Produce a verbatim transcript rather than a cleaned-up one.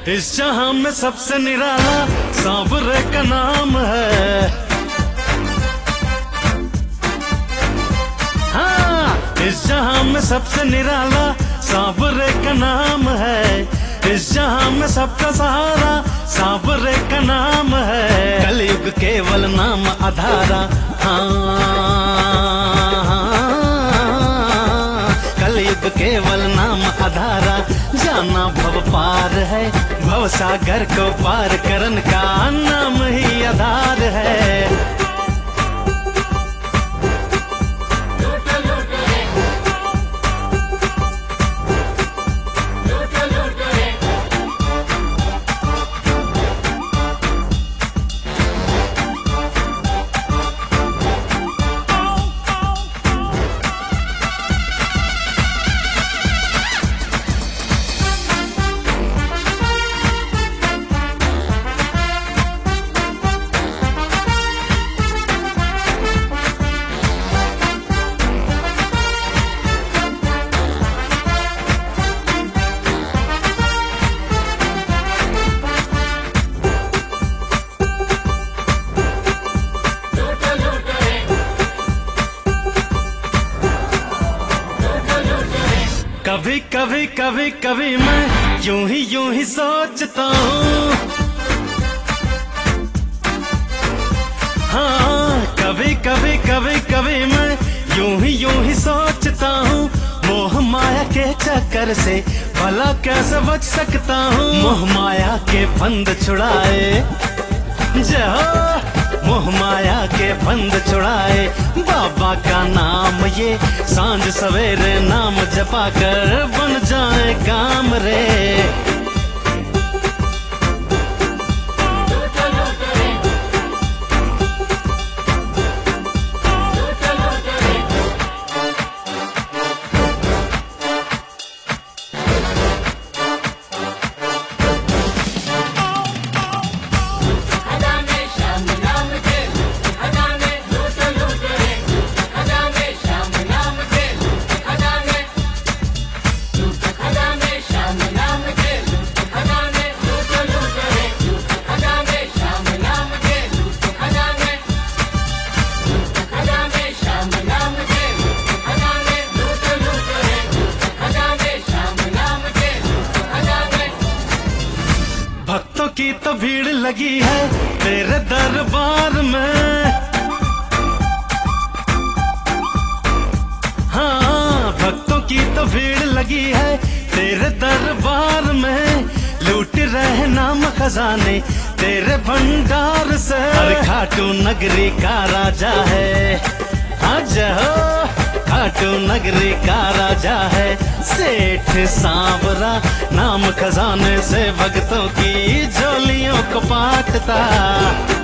इस जहां में सबसे निराला सांवरे का नाम है। हाँ, इस जहां में सबसे निराला सांवरे का नाम है। इस जहां में सबका सहारा सांवरे का नाम है। कलयुग केवल नाम आधारा, हाँ, कलयुग केवल नाम आधारा। जाना भव पार है, भव सागर को पार करन का नाम ही आधार है। कभी कभी कभी कभी मैं यूं ही यूं ही सोचता हूँ, हाँ, कभी कभी कभी कभी मैं यूं ही यूं ही सोचता हूँ। मोह माया के चक्कर से भला कैसे बच सकता हूँ। मोह माया के बंद छुड़ाए, जय हो, मोह माया के बंद छुड़ाए बाबा का नाम ये। सांझ सवेरे नाम जपा कर बन जाए काम रे। भक्तों की तो भीड़ लगी है तेरे दरबार में, हाँ, भक्तों की तो भीड़ लगी है तेरे दरबार में। लूट रहे नाम खजाने तेरे भंडार से। हर खाटू नगरी का राजा है, आज हो, खाटू नगरी का राजा है। सेठ सांवरा नाम खजाने से भक्तों की झोलियों को बांटता।